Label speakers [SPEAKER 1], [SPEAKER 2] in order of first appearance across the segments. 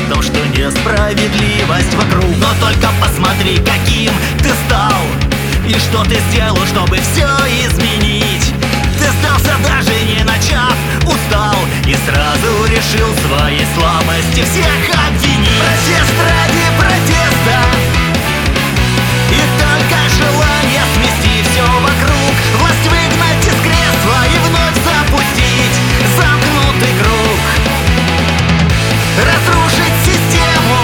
[SPEAKER 1] том, что несправедливость вокруг. Но только посмотри, каким ты стал, и что ты сделал, чтобы все изменить. Ты сдался, даже не начав, устал, и сразу решил своей слабости всех обвинить. Протест ради протеста, и только желание смести все вокруг, власть выгнать из кресла и вновь запустить замкнутый круг, разрушить систему,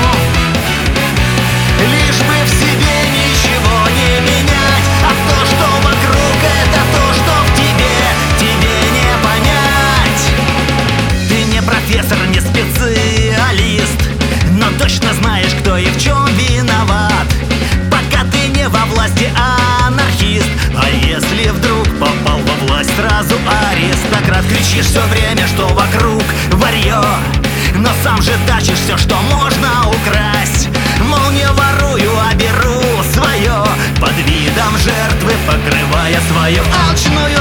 [SPEAKER 1] лишь бы в себе ничего не менять. А то, что вокруг, это то, что в тебе не понять. Ты не профессор, не специалист, но точно знаешь, кто и в чем виноват. Пока ты не во власти, анархист. А если вдруг попал во власть, сразу аристократ. Кричишь все время, что вокруг варьё, но сам же тащишь все, что можно украсть. Мол, не ворую, а беру свое, под видом жертвы покрывая свою алчную